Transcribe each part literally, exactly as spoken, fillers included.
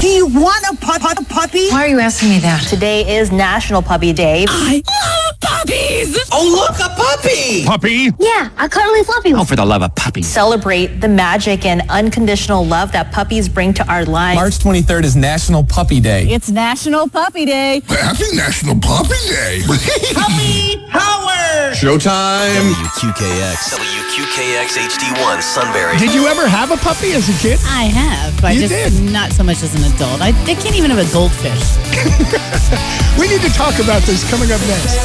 Do you want a pu- pu- puppy? Why are you asking me that? Today is National Puppy Day. I love puppies! Oh, look, a puppy! Puppy? Yeah, a cuddly fluffy one. Oh, for the love of puppies. Celebrate the magic and unconditional love that puppies bring to our lives. March twenty-third is National Puppy Day. It's National Puppy Day. Happy National Puppy Day. Puppy power! Showtime! W Q K X. W Q K X H D one, Sunbury. Did you ever have a puppy as a kid? I have, but You just did? not so much as an adult. I, I can't even have a goldfish. We need to talk about this coming up next.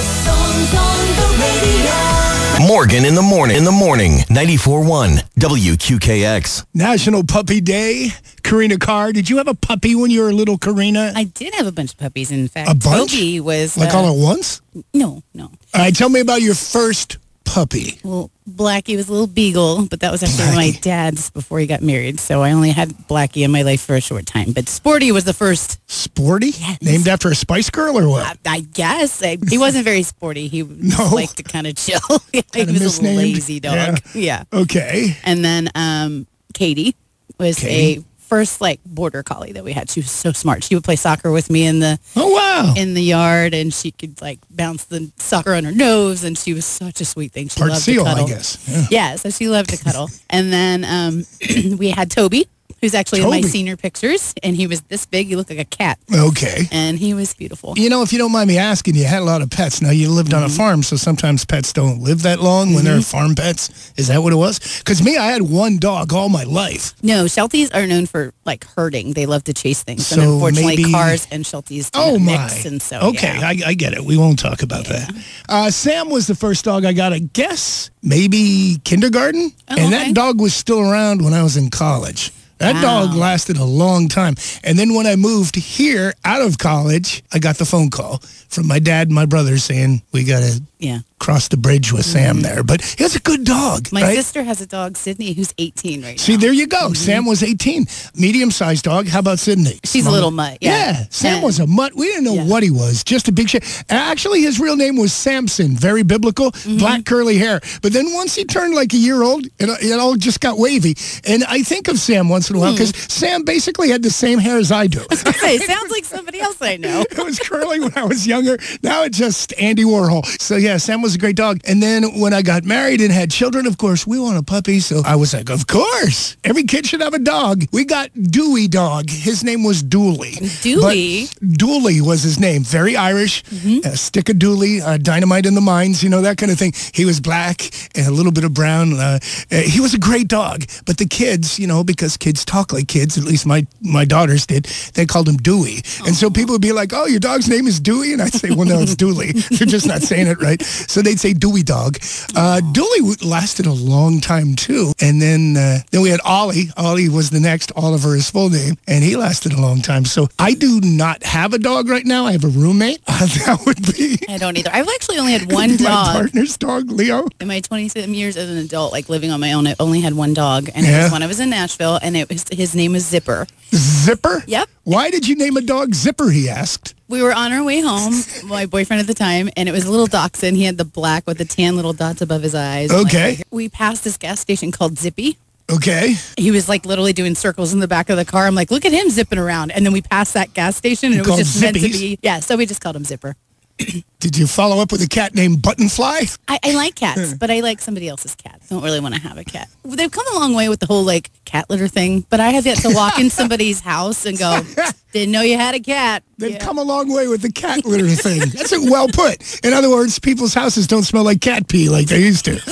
Morgan in the morning. In the morning. ninety-four point one W Q K X. National Puppy Day. Karina Carr, did you have a puppy when you were a little, Karina? I did have a bunch of puppies. In fact, A bunch? Toby was Like uh, all at once? no, no. All right, tell me about your first puppy. Well, Blackie was a little beagle, but that was actually my Blackie. dad's before he got married. So I only had Blackie in my life for a short time. But Sporty was the first. Sporty? Yes. Named after a Spice Girl or what? I, I guess I, he wasn't very sporty. He No. liked to kind of chill. he Kinda was a misnamed? little lazy dog. Yeah. Yeah. Okay. And then um, Katie was Katie. a first like border collie that we had. She was so smart. She would play soccer with me in the Oh, wow. in the yard, and she could like bounce the soccer on her nose, and she was such a sweet thing. She Part loved seal, to I cuddle. guess. Yeah. Yeah, so she loved to cuddle. And then um, we had Toby, who's actually in my Toby. senior pictures, and he was this big. He looked like a cat, Okay. and he was beautiful. You know, if you don't mind me asking, you had a lot of pets. Now, you lived on a farm, so sometimes pets don't live that long when they're farm pets. Is that what it was? Because me, I had one dog all my life. No, Shelties are known for like herding. They love to chase things, So and unfortunately, maybe- cars and Shelties do Oh, not my. mix. And so, okay, yeah. I, I get it. We won't talk about that. Uh, Sam was the first dog I got, I guess, maybe kindergarten. Oh, and okay. that dog was still around when I was in college. That Wow. dog lasted a long time. And then when I moved here out of college, I got the phone call from my dad and my brother saying, we got to yeah. cross the bridge with Sam there. But he was a good dog, My right? sister has a dog, Sydney, who's eighteen right See, now. there you go. Sam was eighteen. Medium-sized dog. How about Sydney? She's a little mutt, yeah. Sam And- was a mutt. We didn't know Yeah. what he was. Just a big shit. Actually, his real name was Samson. Very biblical. Mm-hmm. Black curly hair. But then once he turned like a year old, it, it all just got wavy. And I think of Sam once in a while because Sam basically had the same hair as I do. Hey, sounds like somebody else I know. It was curly when I was younger. Now it's just Andy Warhol. So yeah, Sam was a great dog. And then when I got married and had children, of course, we want a puppy. So I was like, of course. Every kid should have a dog. We got Dewey dog. His name was Dooley. Dewey? But Dooley was his name. Very Irish. Uh, stick a Dooley, uh, dynamite in the mines, you know, that kind of thing. He was black and a little bit of brown. Uh, uh, he was a great dog. But the kids, you know, because kids talk like kids, at least my, my daughters did, they called him Dewey. And so people would be like, oh, your dog's name is Dewey? And I'd say, well, no, it's Dooley. They're just not saying it right. So they'd say Dewey dog. Uh, Dooley w- lasted a long time, too. And then uh, then we had Ollie. Ollie was the next. Oliver, his full name. And he lasted a long time. So I do not have a dog right now. I have a roommate. Uh, that would be I don't either. I've actually only had one my dog. partner's dog, Leo. In my twenty-seven years as an adult, like living on my own, I only had one dog, and it Yeah. was when I was in Nashville, and it was his name was Zipper. Zipper? Yep. Why did you name a dog Zipper, he asked. We were on our way home, my boyfriend at the time, and it was a little dachshund. He had the black with the tan little dots above his eyes. Okay. Like, we passed this gas station called Zippy. Okay. He was like literally doing circles in the back of the car. I'm like, look at him zipping around. And then we passed that gas station, and it was Called just meant to Zippies? be. Yeah, so we just called him Zipper. Did you follow up with a cat named Buttonfly? I, I like cats, but I like somebody else's cat. Don't really want to have a cat. They've come a long way with the whole like cat litter thing, but I have yet to walk in somebody's house and go, didn't know you had a cat. They've Yeah. come a long way with the cat litter thing. That's a well put. In other words, people's houses don't smell like cat pee like they used to.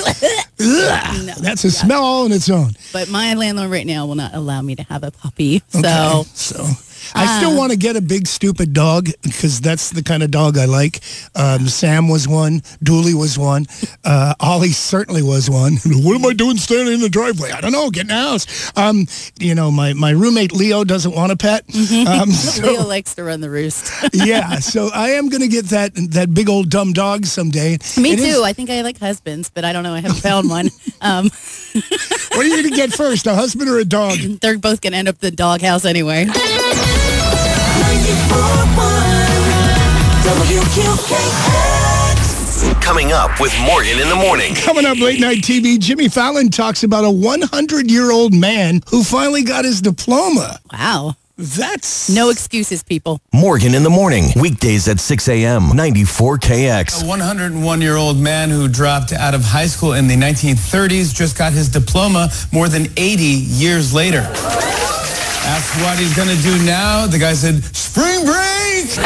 Ugh. No. That's a smell all on its own. But my landlord right now will not allow me to have a puppy. So Okay, so I still want to get a big stupid dog because that's the kind of dog I like. Um, Sam was one. Dooley was one. Uh, Ollie certainly was one. What am I doing standing in the driveway? I don't know. Get in the house. Um, you know, my, my roommate Leo doesn't want a pet. Um, so, Leo likes to run the roost. yeah, so I am going to get that that big old dumb dog someday. Me It too. is- I think I like husbands, but I don't know. I haven't found one. Um, what are you going to get first, a husband or a dog? they're both going to end up in the doghouse anyway. Coming up with Morgan in the morning. Coming up late night T V, Jimmy Fallon talks about a hundred-year-old man who finally got his diploma. Wow. That's... No excuses, people. Morgan in the morning, weekdays at six a.m., ninety-four K X. A one hundred one-year-old man who dropped out of high school in the nineteen thirties just got his diploma more than eighty years later. Asked what he's going to do now, the guy said, spring break!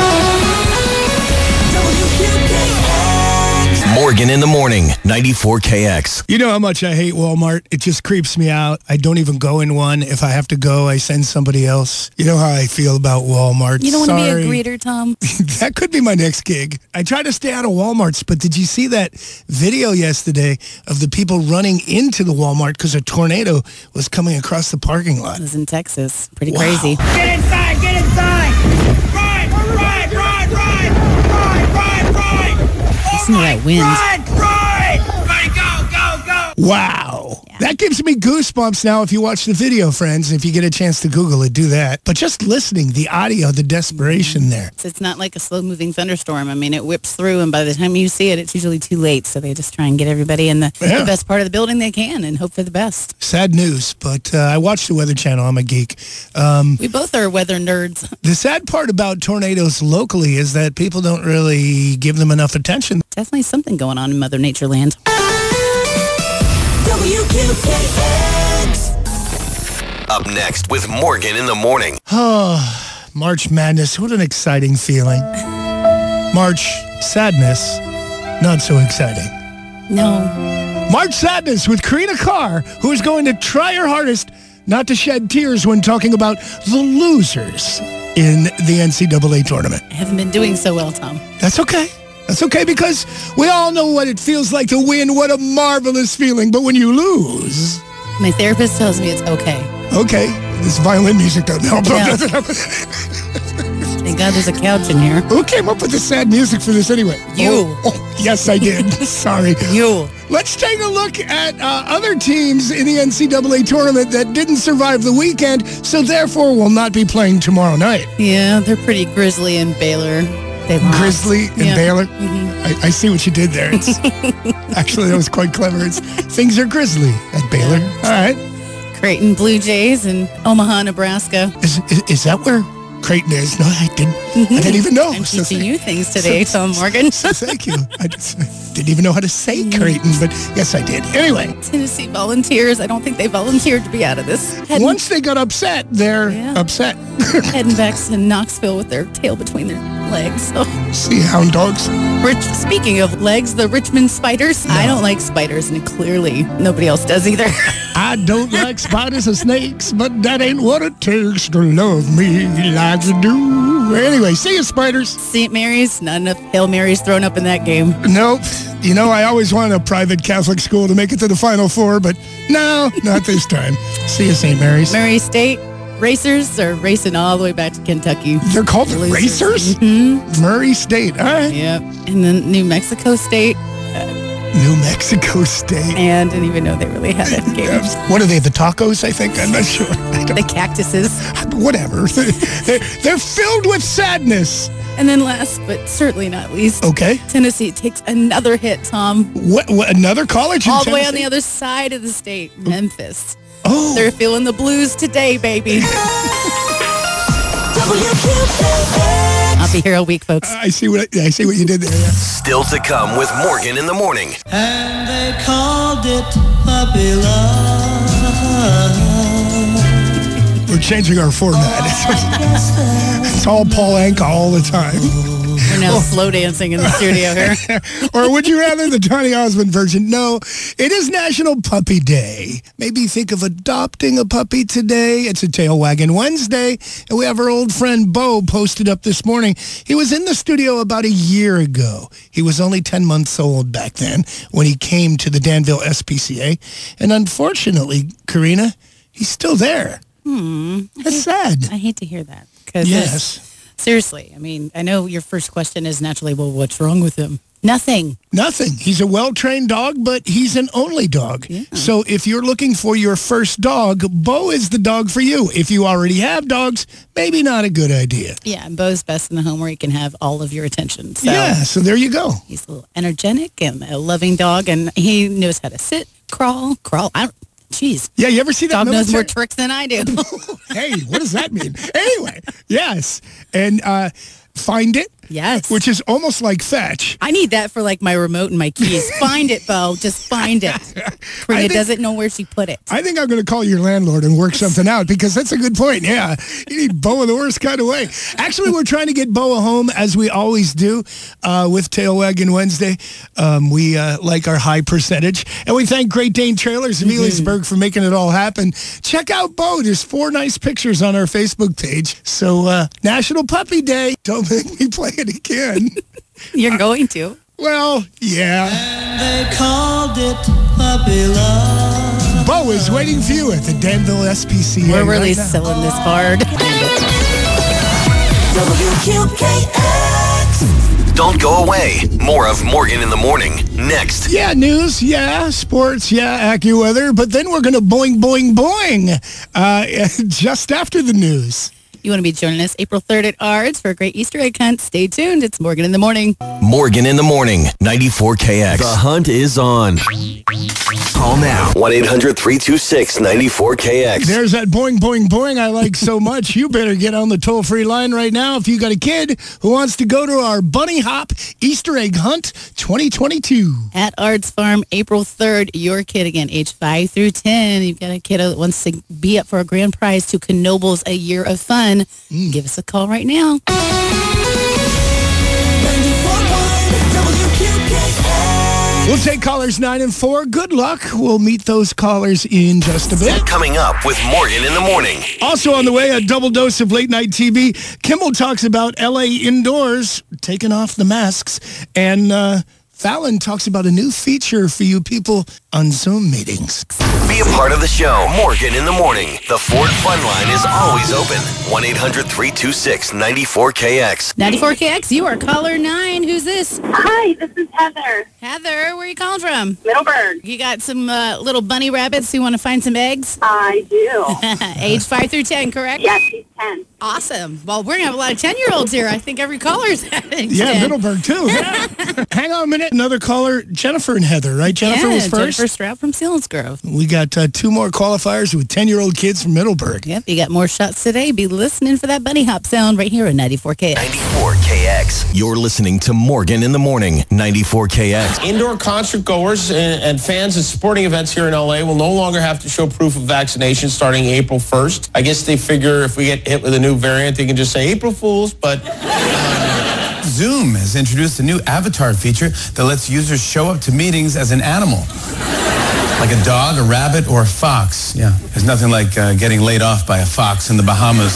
Morgan in the morning, ninety-four K X. You know how much I hate Walmart. It just creeps me out. I don't even go in one. If I have to go, I send somebody else. You know how I feel about Walmart. You don't want to Sorry. be a greeter, Tom? That could be my next gig. I try to stay out of Walmarts, but did you see that video yesterday of the people running into the Walmart because a tornado was coming across the parking lot? It was in Texas. Pretty Wow. crazy. Get inside, get inside! Ride, ride, ride, ride! Ride, ride, ride! Listen to that wind. Ride, ride! Everybody go, go, go! Wow. That gives me goosebumps now if you watch the video, friends. If you get a chance to Google it, do that. But just listening, the audio, the desperation there. So it's not like a slow-moving thunderstorm. I mean, it whips through, and by the time you see it, it's usually too late. So they just try and get everybody in the, Yeah. the best part of the building they can and hope for the best. Sad news, but uh, I watch the Weather Channel. I'm a geek. Um, We both are weather nerds. the sad part about tornadoes locally is that people don't really give them enough attention. Definitely something going on in Mother Nature land. W Q K X. Up next with Morgan in the morning. Oh, March Madness. What an exciting feeling. March Sadness. Not so exciting. No. March Sadness with Karina Carr, who is going to try her hardest not to shed tears when talking about the losers in the N C double A tournament. I haven't been doing so well, Tom. That's okay. That's okay because we all know what it feels like to win. What a marvelous feeling. But when you lose... My therapist tells me it's okay. Okay. This violin music doesn't help. No. Thank God there's a couch in here. Who came up with the sad music for this anyway? You. Oh, oh, yes, I did. Sorry. You. Let's take a look at uh, other teams in the N C double A tournament that didn't survive the weekend, so therefore will not be playing tomorrow night. Yeah, they're pretty Grizzly and Baylor. They lost. Grizzly and Yeah. Baylor. I, I see what you did there. It's, actually, that was quite clever. It's things are Grizzly at Baylor. All right. Creighton Blue Jays and Omaha, Nebraska. Is, is, is that where Creighton is? No, I didn't. I didn't even know. I'm So teaching thank- you things today, Tom Morgan. So thank you. I just didn't even know how to say Creighton, but yes, I did. Anyway, Tennessee Volunteers. I don't think they volunteered to be out of this. Heading, once they got upset, they're Yeah. upset. heading back to Knoxville with their tail between their legs. So, See hound dogs. Rich, speaking of legs, the Richmond Spiders. I don't like spiders, and clearly nobody else does either. I don't like spiders or snakes, but that ain't what it takes to love me like you do. Anyway, see you, spiders. Saint Mary's, not enough Hail Marys thrown up in that game. Nope. You know, I always wanted a private Catholic school to make it to the Final Four, but no, not this time. See you, Saint Mary's. Murray State Racers are racing all the way back to Kentucky. They're called the Losers. Racers? Mm-hmm. Murray State. All right. Yep. And then New Mexico State. New Mexico State. And didn't even know they really had that game. What are they, the tacos, I think? I'm not sure. I don't- The Cactuses. Whatever. They're, they're filled with sadness. And then last, but certainly not least, Okay. Tennessee takes another hit, Tom. What, what another college in All the way on Tennessee? the other side of the state, Memphis. Oh. They're feeling the blues today, baby. W Q K X. I'll be here all week, folks. I see what I see what you did there. Yeah. Still to come with Morgan in the morning. And they called it puppy love. We're changing our format. It's, it's all Paul Anka all the time. We're now slow dancing in the studio here. Or would you rather the Tony Osmond version? No, it is National Puppy Day. Maybe think of adopting a puppy today. It's a Tail Wagging Wednesday. And we have our old friend Bo posted up this morning. He was in the studio about a year ago. He was only ten months old back then when he came to the Danville S P C A. And unfortunately, Karina, he's still there. Hmm. That's sad. I hate to hear that. Because Yes. seriously, I mean, I know your first question is naturally, well, what's wrong with him? Nothing. Nothing. He's a well-trained dog, but he's an only dog. Yeah. So if you're looking for your first dog, Bo is the dog for you. If you already have dogs, maybe not a good idea. Yeah, and Bo's best in the home where he can have all of your attention. So Yeah, so there you go. he's a little energetic and a loving dog, and he knows how to sit, crawl, crawl. I don't, Jeez. Yeah, you ever see that Dog knows more military- tricks than I do. Hey, what does that mean? Anyway, yes. And uh, find it. Yes. Which is almost like fetch. I need that for like my remote and my keys. Find it, Bo. Just find it. Karina think- doesn't know where she put it. I think I'm going to call your landlord and work something out because that's a good point. Yeah, you need Bo in the worst kind of way. Actually, we're trying to get Bo a home as we always do uh, with Tail Wagging Wednesday. Um, we uh, like our high percentage. And we thank Great Dane Trailers of Mm-hmm. Elysburg for making it all happen. Check out Bo. There's four nice pictures on our Facebook page. So uh, National Puppy Day. Don't make me play it again. You're going to. Well, yeah. They called it puppy love. Bo is waiting for you at the Danville S P C A. We're really right now. selling this hard. W Q K X. Don't go away. More of Morgan in the Morning next. Yeah, news, yeah, sports, yeah, AccuWeather, but then we're going to boing, boing, boing uh, just after the news. You want to be joining us April third at Ards for a great Easter egg hunt. Stay tuned. It's Morgan in the Morning. Morgan in the Morning, ninety-four K X. The hunt is on. Call now. one eight hundred three two six nine four K X. There's that boing, boing, boing I like so much. You better get on the toll-free line right now if you got a kid who wants to go to our Bunny Hop Easter egg hunt twenty twenty-two. At Ards Farm, April third, your kid again, age five through ten. You've got a kid that wants to be up for a grand prize to Knoebels A Year of Fun. Mm. Give us a call right now. We'll take callers nine and four. Good luck. We'll meet those callers in just a bit. Coming up with Morgan in the Morning. Also on the way, a double dose of late night T V. Kimmel talks about L A indoors, taking off the masks. And uh, Fallon talks about a new feature for you people on Zoom meetings. Be a part of the show. Morgan in the Morning. The Ford Fun Line is always open. one eight hundred three two six nine four K X. ninety-four K X, you are caller nine. Who's this? Hi, this is Heather. Heather, where are you calling from? Middleburg. You got some uh, little bunny rabbits who want to find some eggs? I do. Age five through ten, correct? Yes, he's ten. Awesome. Well, we're going to have a lot of ten-year-olds here. I think every caller's age Yeah, ten. Middleburg, too. Yeah. Hang on a minute. Another caller, Jennifer and Heather, right? Jennifer yeah, was first. Jennifer Stroud from Selinsgrove. We got uh, two more qualifiers with ten-year-old kids from Middleburg. Yep, you got more shots today. Be listening for that bunny hop sound right here on ninety-four K X. ninety-four K X. You're listening to Morgan in the Morning, ninety-four K X. Indoor concert goers and, and fans at sporting events here in L A will no longer have to show proof of vaccination starting April first. I guess they figure if we get hit with a new variant, they can just say April Fools, but... Zoom has introduced a new avatar feature that lets users show up to meetings as an animal. Like a dog, a rabbit, or a fox. Yeah, there's nothing like uh, getting laid off by a fox in the Bahamas.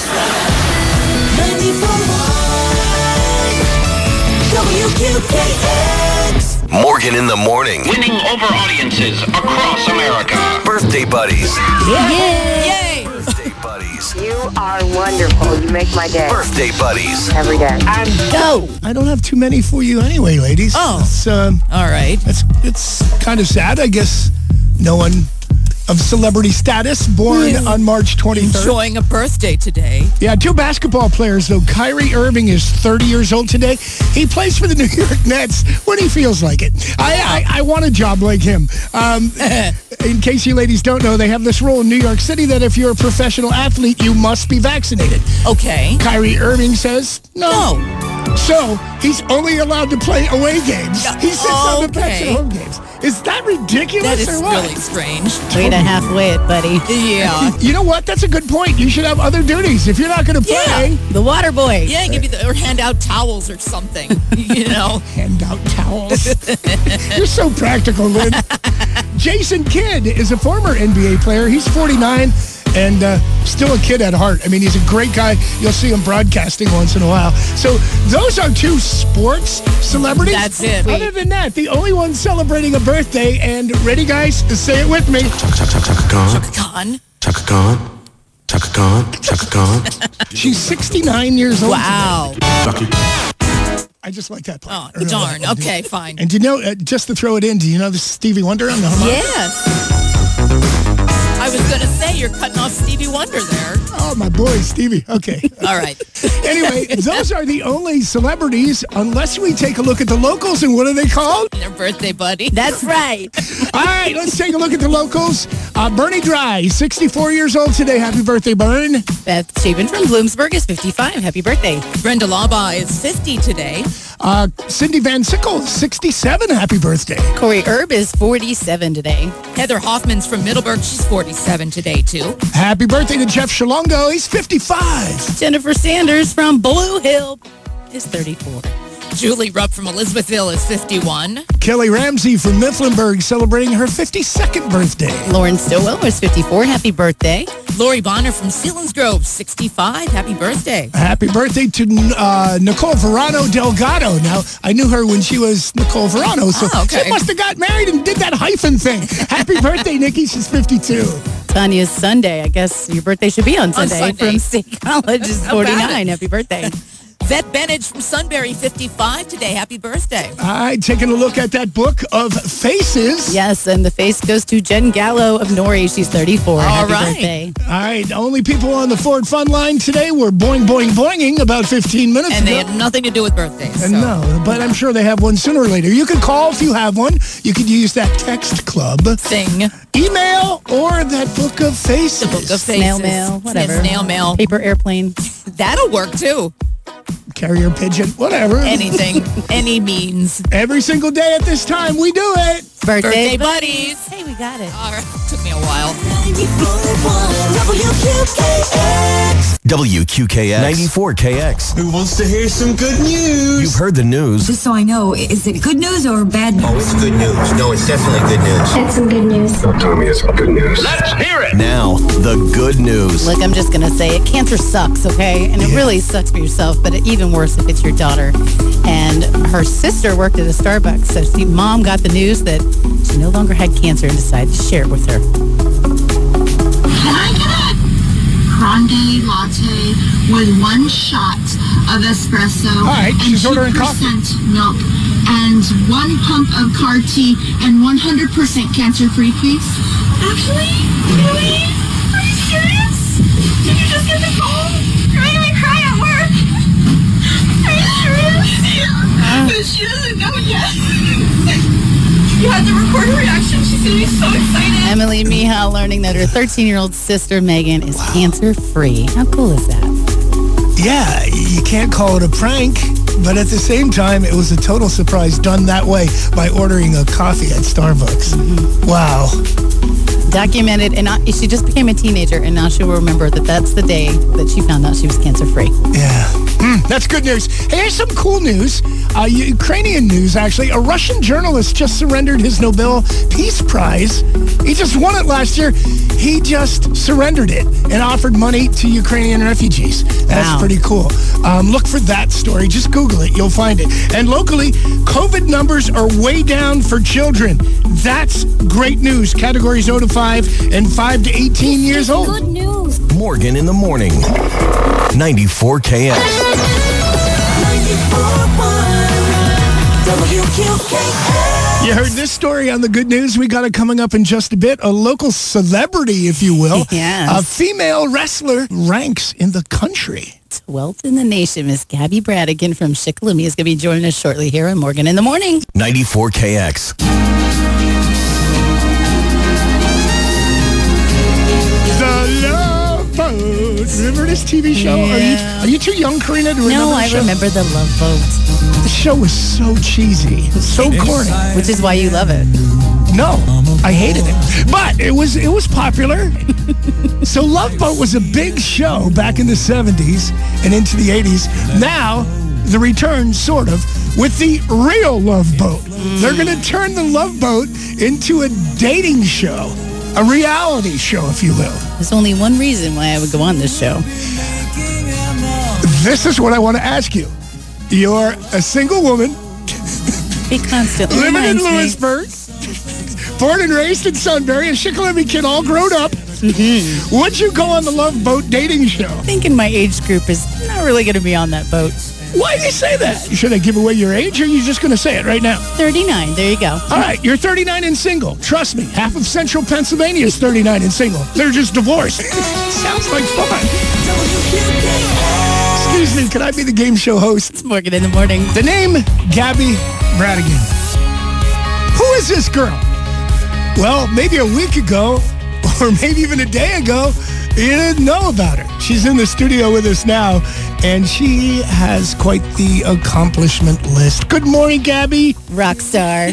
W Q K X. Morgan in the Morning. Winning over audiences across America. Birthday buddies. Yay! Birthday buddies. You are wonderful. You make my day. Birthday buddies. Every day. I'm go. I don't have too many for you anyway, ladies. Oh. It's, um, All right. it's, it's kind of sad, I guess. No one of celebrity status born on March twenty-third. Enjoying a birthday today. Yeah, two basketball players, though. Kyrie Irving is thirty years old today. He plays for the New York Nets when he feels like it. I I, I want a job like him. Um, in case you ladies don't know, they have this rule in New York City that if you're a professional athlete, you must be vaccinated. Okay. Kyrie Irving says no. No. So he's only allowed to play away games. He sits on the bench Okay. at home games. Is that ridiculous That is or what? really strange. Way to halfway it, buddy. Yeah. You know what? That's a good point. You should have other duties. If you're not going to play, Yeah. The water boy. Yeah, give you the, or hand out towels or something. You know. hand out towels. You're so practical, Lynn. Jason Kidd is a former N B A player. He's forty-nine and uh, still a kid at heart. I mean, he's a great guy. You'll see him broadcasting once in a while. So those are two sports celebrities. That's it. Other than that, the only one celebrating a birthday, and ready, guys, say it with me. Chaka, chaka, chaka Khan. Chaka Khan. Chaka Khan. Chaka Khan. Chaka Khan. She's sixty-nine years old. Wow. Chucky. I just like that Oh, part. darn. Okay, fine. And do you know, uh, just to throw it in, do you know this is Stevie Wonder on the harmonica? Yes. I was going to say, you're cutting off Stevie Wonder there. Oh, my boy, Stevie. Okay. All right. Anyway, those are the only celebrities, unless we take a look at the locals. And what are they called? Their birthday buddy. That's right. All right, let's take a look at the locals. Uh, Bernie Dry, sixty-four years old today. Happy birthday, Bern. Beth Shaven from Bloomsburg is fifty-five. Happy birthday. Brenda Laba is fifty today. Uh, Cindy Van Sickle, sixty-seven. Happy birthday. Corey Erb is forty-seven today. Heather Hoffman's from Middleburg. She's forty-seven today, too. Happy birthday to Jeff Shalongo. He's fifty-five. Jennifer Sanders from Blue Hill is thirty-four. Julie Rupp from Elizabethville is fifty-one. Kelly Ramsey from Mifflinburg celebrating her fifty-second birthday. Lauren Stowell is fifty-four. Happy birthday. Lori Bonner from Selinsgrove, sixty-five. Happy birthday. Happy birthday to uh, Nicole Verano Delgado. Now, I knew her when she was Nicole Verano, so oh, okay. she must have got married and did that hyphen thing. Happy birthday, Nikki. She's fifty-two. Tanya's Sunday. I guess your birthday should be on Sunday. On Sunday. From State College is forty-nine. Happy birthday. Vet Benage from Sunbury, fifty-five today. Happy birthday. All right, taking a look at that book of faces. Yes, and the face goes to Jen Gallo of Norrie. She's thirty-four. All Happy right. birthday. All right, only people on the Ford Fun line today were boing, boing, boinging about fifteen minutes And ago. they had nothing to do with birthdays. And So. no, but I'm sure they have one sooner or later. You can call if you have one. You could use that text club. Sing. Email or that book of faces. The book of faces. Snail mail, whatever. Snail mail. Paper airplane. That'll work, too. Carrier pigeon, whatever. Anything. Any means. Every single day at this time, we do it. Birthday, Birthday buddies. Hey, we got it. All right. Took me a while. W Q K X. W Q K X ninety-four K X. Who wants to hear some good news? You've heard the news. Just so I know, is it good news or bad news? Oh, it's good news. No, it's definitely good news. That's some good news. Tommy, it's good news. Let's hear it. Now, the good news. Look, I'm just going to say it. Cancer sucks, okay? And it Yeah. really sucks for yourself, but even worse if it's your daughter. And her sister worked at a Starbucks, so she, mom got the news that she no longer had cancer and decided to share it with her. Can I get a grande latte with one shot of espresso All right, and she's two ordering coffee. percent milk and one pump of C A R T and one hundred percent cancer-free, please? Actually? Really? Are you serious? Did you just get the phone? You're making me cry at work. Are you serious? But she doesn't know yet. You had to record her reaction. She's going to be so excited. Emily Mihal learning that her thirteen-year-old sister, Megan, is cancer-free. How cool is that? Yeah, you can't call it a prank, but at the same time, it was a total surprise done that way by ordering a coffee at Starbucks. Mm-hmm. Wow. Documented, and not, she just became a teenager, and now she'll remember that that's the day that she found out she was cancer-free. Yeah. Mm, that's good news. Hey, here's some cool news. Uh, Ukrainian news, actually. A Russian journalist just surrendered his Nobel Peace Prize. He just won it last year. He just surrendered it and offered money to Ukrainian refugees. That's Wow. pretty cool. Um, look for that story. Just Google it. You'll find it. And locally, COVID numbers are way down for children. That's great news. Categories zero to five and five to eighteen years old. Good news. Morgan in the morning. ninety-four K X. W Q K X. You heard this story on the good news. We got it coming up in just a bit. A local celebrity, if you will. Yes. A female wrestler ranks in the country. twelfth in the nation, Miss Gabby Bradigan from Shikellamy is going to be joining us shortly here on Morgan in the Morning. ninety-four K X. The Love Boat. Remember this T V show? Yeah. Are you are you too young, Karina, to remember No, the I show? remember the Love Boat, The show was so cheesy, so corny. which is why you love it. No, I hated it, but it was it was popular. So Love Boat was a big show back in the seventies and into the eighties. Now the return, sort of, with the real Love Boat. They're going to turn the Love Boat into a dating show, a reality show, if you will. There's only one reason why I would go on this show. This is what I want to ask you. You're a single woman, He constantly living in reminds me. Lewisburg, born and raised in Sunbury, a Shikellamy kid, all grown up. Would you go on the Love Boat dating show? Thinking my age group is not really going to be on that boat. Why do you say that? Should I give away your age, or are you just going to say it right now? thirty-nine. There you go. All right, you're thirty-nine and single. Trust me, half of central Pennsylvania is thirty-nine and single. They're just divorced. Sounds like fun. Excuse me, can I be the game show host? It's Morgan in the morning. The name, Gabby Bradigan. Who is this girl? Well, maybe a week ago, or maybe even a day ago, you didn't know about her. She's in the studio with us now, and she has quite the accomplishment list. Good morning, Gabby. Rock star.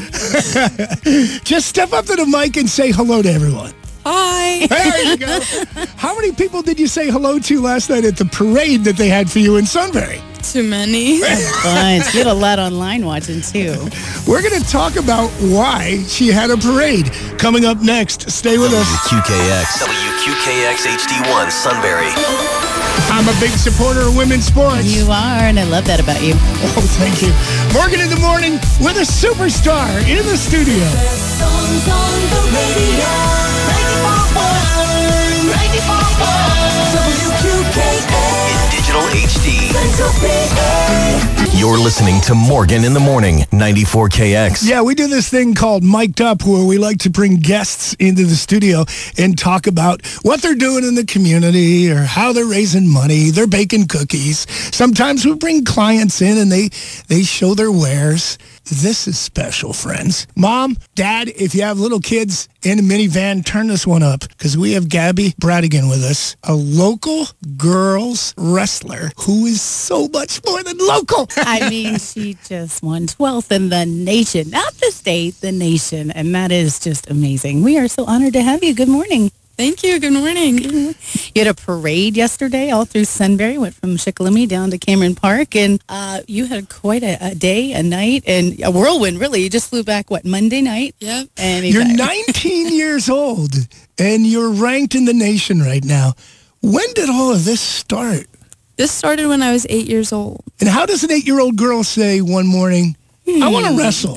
Just step up to the mic and say hello to everyone. Hi. There you go. How many people did you say hello to last night at the parade that they had for you in Sunbury? Too many. Bunch. You had a lot online watching, too. We're going to talk about why she had a parade. Coming up next. Stay with us. W Q K X. W Q K X H D one, Sunbury. I'm a big supporter of women's sports. You are, and I love that about you. Oh, thank you. Morgan in the morning with a superstar in the studio. Songs on the radio. ninety-four point one. ninety-four point one. W Q K X. In digital H D. Central P A. You're listening to Morgan in the Morning, ninety-four K X. Yeah, we do this thing called Mic'd Up, where we like to bring guests into the studio and talk about what they're doing in the community or how they're raising money. They're baking cookies. Sometimes we bring clients in and they, they show their wares. This is special, friends. Mom, Dad, if you have little kids in a minivan, turn this one up, because we have Gabby Bradigan with us, a local girls wrestler who is so much more than local. I mean, she just won twelfth in the nation, not the state, the nation, and that is just amazing. We are so honored to have you. Good morning. Thank you. Good morning. You had a parade yesterday all through Sunbury, went from Shikellamy down to Cameron Park, and uh, you had quite a, a day, a night, and a whirlwind, really. You just flew back, what, Monday night? Yep. And You're nineteen years old, and you're ranked in the nation right now. When did all of this start? This started when I was eight years old. And how does an eight-year-old girl say one morning, I want to wrestle?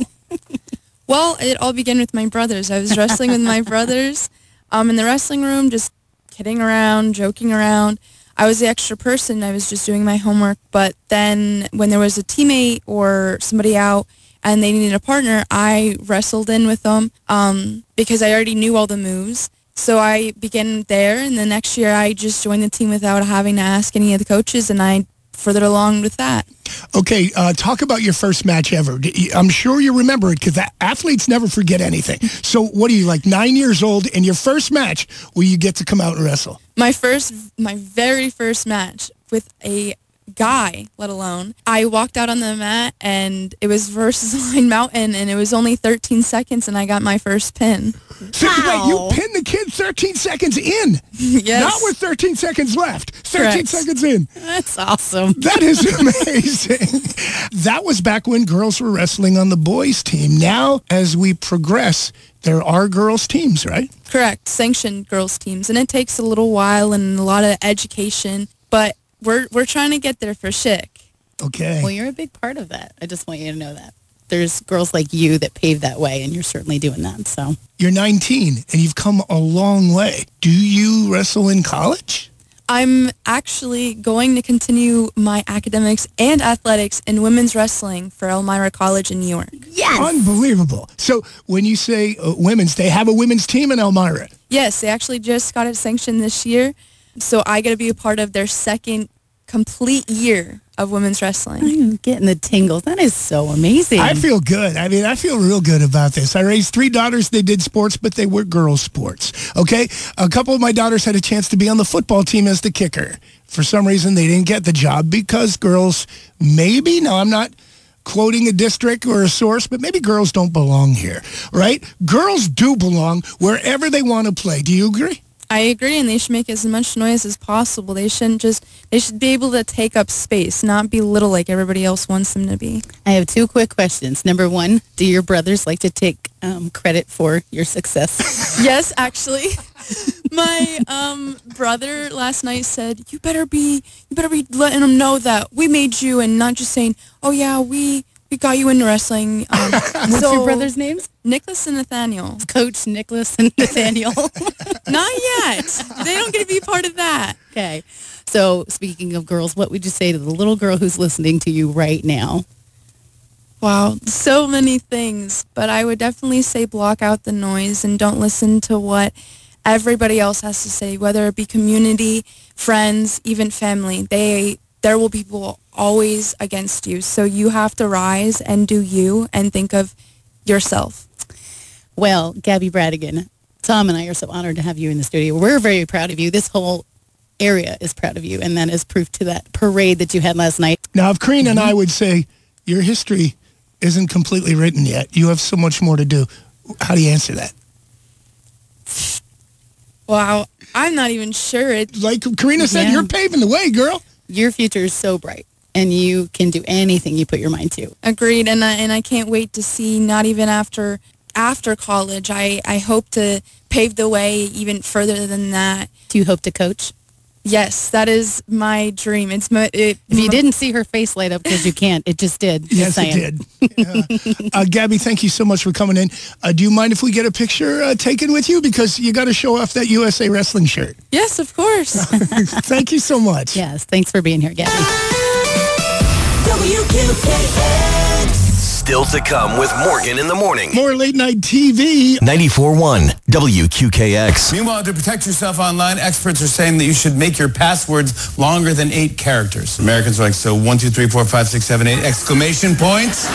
Well, it all began with my brothers. I was wrestling with my brothers um, in the wrestling room, just kidding around, joking around. I was the extra person. I was just doing my homework. But then when there was a teammate or somebody out and they needed a partner, I wrestled in with them um, because I already knew all the moves. So I began there, and the next year I just joined the team without having to ask any of the coaches, and I furthered along with that. Okay, uh, talk about your first match ever. I'm sure you remember it, because athletes never forget anything. So what are you, like nine years old, and your first match where you get to come out and wrestle? My first, my very first match with a guy, let alone. I walked out on the mat, and it was versus Line Mountain, and it was only thirteen seconds, and I got my first pin. So, wait, you pinned the kid thirteen seconds in? Yes. Not with thirteen seconds left. thirteen Correct. seconds in. That's awesome. That is amazing. That was back when girls were wrestling on the boys' team. Now, as we progress, there are girls' teams, right? Correct. Sanctioned girls teams, and it takes a little while and a lot of education, but we're we're trying to get there for Schick. Okay. Well, you're a big part of that. I just want you to know that. There's girls like you that paved that way, and you're certainly doing that. So You're nineteen, and you've come a long way. Do you wrestle in college? I'm actually going to continue my academics and athletics in women's wrestling for Elmira College in New York. Yes. Unbelievable. So when you say uh, women's, they have a women's team in Elmira? Yes, they actually just got it sanctioned this year, so I get to be a part of their second complete year of women's wrestling. I'm getting the tingles. That is so amazing. I feel good. I mean, I feel real good about this. I raised three daughters. They did sports, but they were girls' sports. Okay? A couple of my daughters had a chance to be on the football team as the kicker. For some reason, they didn't get the job because girls maybe, no, I'm not quoting a district or a source, but maybe girls don't belong here, right? Girls do belong wherever they want to play. Do you agree? I agree, and they should make as much noise as possible. They shouldn't just, they should be able to take up space, not be little like everybody else wants them to be. I have two quick questions. Number one, do your brothers like to take um, credit for your success? Yes, actually. My um, brother last night said, you better be, you better be letting them know that we made you, and not just saying, oh yeah, we, we got you into wrestling. Um, What's so, your brothers' names? Nicholas and Nathaniel. Coach Nicholas and Nathaniel. Not yet. They don't get to be part of that. Okay. So speaking of girls, what would you say to the little girl who's listening to you right now? Wow, so many things, but I would definitely say block out the noise and don't listen to what everybody else has to say, whether it be community, friends, even family. They there will be people always against you, so you have to rise and do you and think of yourself. Well, Gabby Bradigan, Tom and I are so honored to have you in the studio. We're very proud of you. This whole area is proud of you, and that is proof to that parade that you had last night. Now, if Karina and I would say your history isn't completely written yet, you have so much more to do, how do you answer that? Wow, I'm not even sure. It, like Karina said, Yeah. you're paving the way, girl. Your future is so bright, and you can do anything you put your mind to. Agreed, and I, and I can't wait to see, not even after after college, I, I hope to pave the way even further than that. Do you hope to coach? Yes, that is my dream. It's my, it, If you didn't see her face light up because you can't, it just did. Yes, Just it saying. did. Yeah. Uh, Gabby, thank you so much for coming in. Uh, do you mind if we get a picture uh, taken with you? Because you got to show off that U S A Wrestling shirt. Yes, of course. Thank you so much. Yes, thanks for being here, Gabby. W Q K X. Still to come with Morgan in the morning. More late night T V. ninety-four point one W Q K X. Meanwhile, to protect yourself online, experts are saying that you should make your passwords longer than eight characters. Americans are like, so one, two, three, four, five, six, seven, eight, exclamation points.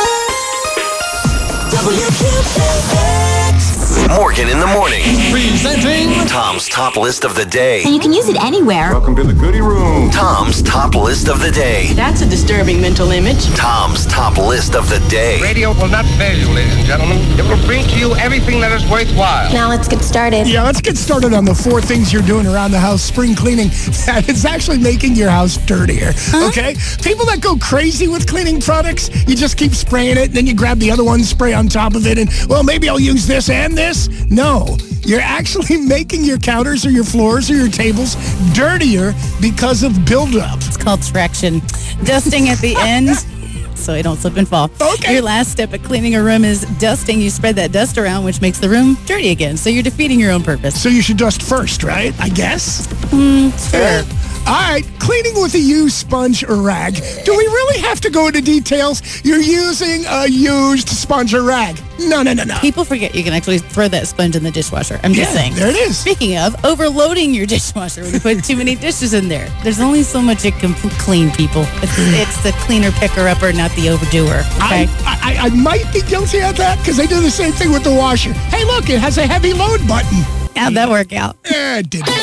W Q K X. Morgan in the morning. Presenting Tom's top list of the day. And you can use it anywhere. Welcome to the goodie room. Tom's top list of the day. That's a disturbing mental image. Tom's top list of the day. Radio will not fail you, ladies and gentlemen. It will bring to you everything that is worthwhile. Now let's get started. Yeah, let's get started on the four things you're doing around the house, spring cleaning, that is actually making your house dirtier, huh? Okay? People that go crazy with cleaning products, you just keep spraying it, and then you grab the other one, spray on top of it, and, well, maybe I'll use this and this. No, you're actually making your counters or your floors or your tables dirtier because of buildup. It's called traction. Dusting at the end so you don't slip and fall. Okay. Your last step at cleaning a room is dusting. You spread that dust around, which makes the room dirty again. So you're defeating your own purpose. So you should dust first, right? I guess? Mm, sure. All right, cleaning with a used sponge or rag. Do we really have to go into details? You're using a used sponge or rag. No, no, no, no. People forget you can actually throw that sponge in the dishwasher. I'm just Yeah, saying. there it is. Speaking of, overloading your dishwasher when you put too many dishes in there. There's only so much it can p- clean, people. It's, it's the cleaner picker-upper, not the overdoer. Okay? I, I, I might be guilty of that because I do the same thing with the washer. Hey, look, it has a heavy load button. How'd that work out? Yeah, it didn't.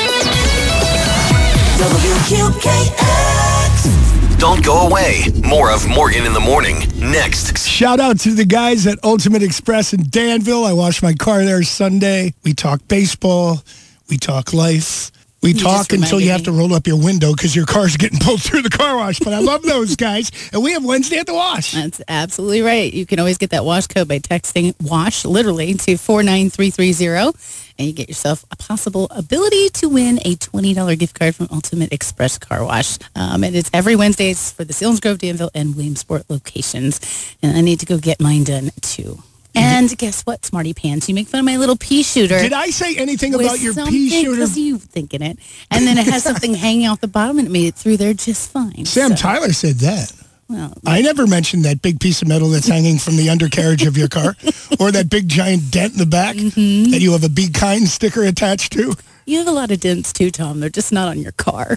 W Q K X. Don't go away. More of Morgan in the morning next. Shout out to the guys at Ultimate Express in Danville. I washed my car there Sunday. We talk baseball. We talk life. We You talk just until you reminded have to roll up your window because your car's getting pulled through the car wash. But I love those guys. And we have Wednesday at the wash. That's absolutely right. You can always get that wash code by texting WASH, literally, to four nine three three zero. And you get yourself a possible ability to win a twenty dollars gift card from Ultimate Express Car Wash. Um, and it's every Wednesdays for the Selinsgrove, Danville, and Williamsport locations. And I need to go get mine done, too. And guess what, Smarty Pants? You make fun of my little pea shooter. Did I say anything with about your something, pea shooter? Because you thinking it. And then it has something hanging off the bottom, and it made it through there just fine. Sam So, Tyler said that. well, I never mentioned that big piece of metal that's hanging from the undercarriage of your car or that big giant dent in the back Mm-hmm. that you have a Be Kind sticker attached to. you have a lot of dents, too, Tom. They're just not on your car.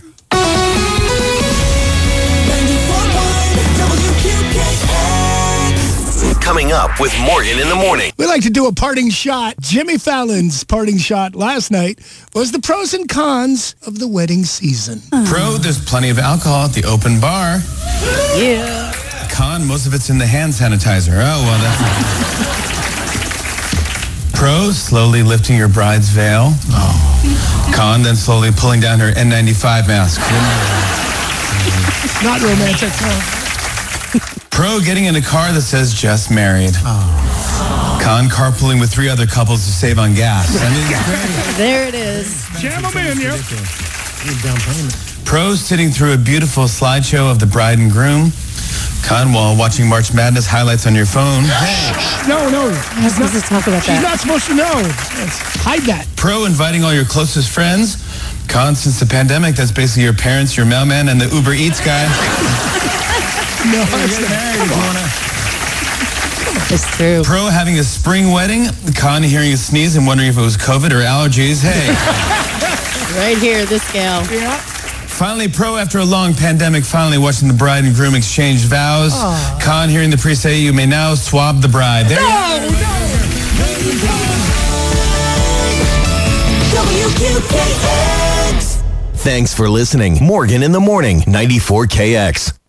ninety-four point one W Q K X. Coming up with Morgan in the morning. We like to do a parting shot. Jimmy Fallon's parting shot last night was the pros and cons of the wedding season. Pro, there's plenty of alcohol at the open bar. Yeah. Con, most of it's in the hand sanitizer. Oh, well, that's... Pro, slowly lifting your bride's veil. Oh. Con, then slowly pulling down her N ninety-five mask. Not romantic, no. Pro, getting in a car that says just married. Oh. Con, carpooling with three other couples to save on gas. I mean, it's great. There it is. Jam them in, yeah. Pro, sitting through a beautiful slideshow of the bride and groom. Con, while watching March Madness highlights on your phone. Hey. No, no. I'm not supposed to talk about She's that. not supposed to know. Yes. Hide that. Pro, inviting all your closest friends. Con, since the pandemic, that's basically your parents, your mailman, and the Uber Eats guy. No, Get married if you wanna. It's true. Pro having a spring wedding. Con hearing a sneeze and wondering if it was COVID or allergies. Hey. Right here, this gal. Yeah. Finally, Pro, after a long pandemic, finally watching the bride and groom exchange vows. Oh. Con hearing the priest say, you may now swab the bride. There No, you go. W Q K X. Thanks for listening. Morgan in the Morning, ninety-four K X.